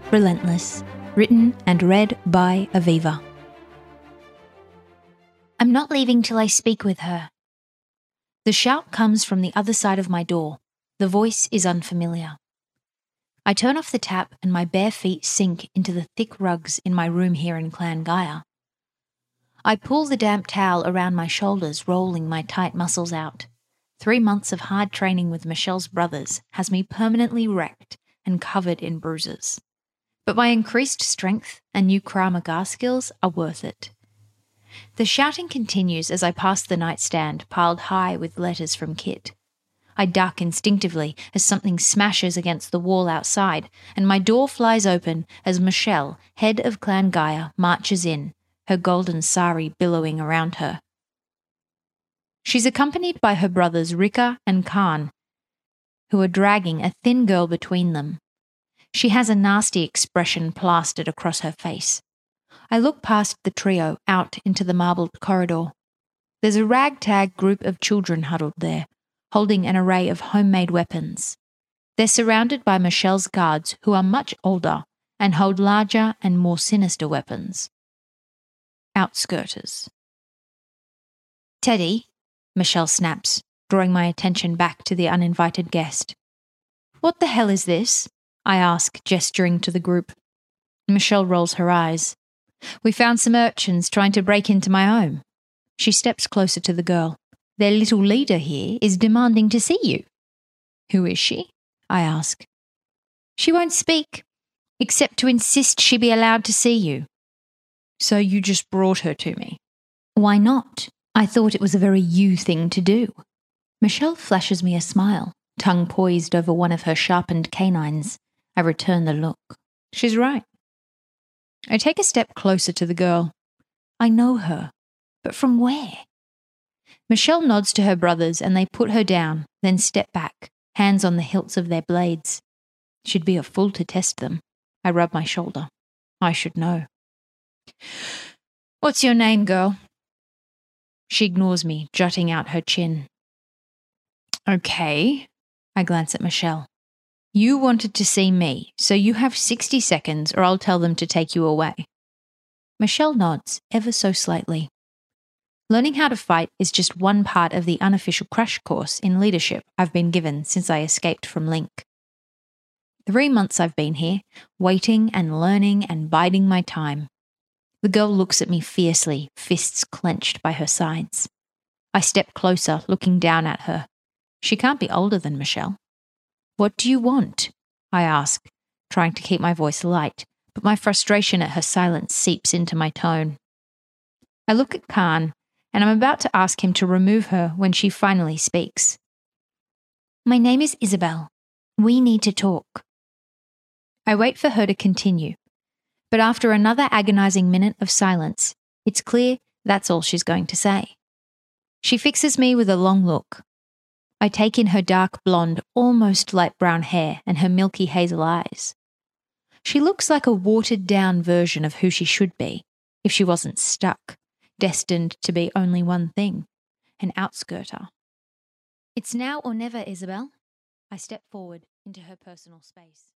Relentless, written and read by Aviva. I'm not leaving till I speak with her. The shout comes from the other side of my door. The voice is unfamiliar. I turn off the tap and my bare feet sink into the thick rugs in my room here in Clan Gaia. I pull the damp towel around my shoulders, rolling my tight muscles out. 3 months of hard training with Michelle's brothers has me permanently wrecked and covered in bruises. But my increased strength and new Krav Maga skills are worth it. The shouting continues as I pass the nightstand piled high with letters from Kit. I duck instinctively as something smashes against the wall outside, and my door flies open as Michelle, head of Clan Gaia, marches in, her golden sari billowing around her. She's accompanied by her brothers Rika and Khan, who are dragging a thin girl between them. She has a nasty expression plastered across her face. I look past the trio out into the marbled corridor. There's a ragtag group of children huddled there, holding an array of homemade weapons. They're surrounded by Michelle's guards, who are much older and hold larger and more sinister weapons. Outskirters. Teddy, Michelle snaps, drawing my attention back to the uninvited guest. What the hell is this? I ask, gesturing to the group. Michelle rolls her eyes. We found some urchins trying to break into my home. She steps closer to the girl. Their little leader here is demanding to see you. Who is she? I ask. She won't speak, except to insist she be allowed to see you. So you just brought her to me? Why not? I thought it was a very you thing to do. Michelle flashes me a smile, tongue poised over one of her sharpened canines. I return the look. She's right. I take a step closer to the girl. I know her, but from where? Michelle nods to her brothers and they put her down, then step back, hands on the hilts of their blades. She'd be a fool to test them. I rub my shoulder. I should know. What's your name, girl? She ignores me, jutting out her chin. Okay. I glance at Michelle. You wanted to see me, so you have 60 seconds or I'll tell them to take you away. Michelle nods, ever so slightly. Learning how to fight is just one part of the unofficial crash course in leadership I've been given since I escaped from Link. 3 months I've been here, waiting and learning and biding my time. The girl looks at me fiercely, fists clenched by her sides. I step closer, looking down at her. She can't be older than Michelle. What do you want? I ask, trying to keep my voice light, but my frustration at her silence seeps into my tone. I look at Khan, and I'm about to ask him to remove her when she finally speaks. My name is Isabel. We need to talk. I wait for her to continue, but after another agonizing minute of silence, it's clear that's all she's going to say. She fixes me with a long look. I take in her dark blonde, almost light brown hair and her milky hazel eyes. She looks like a watered-down version of who she should be, if she wasn't stuck, destined to be only one thing, an outskirter. It's now or never, Isabel. I step forward into her personal space.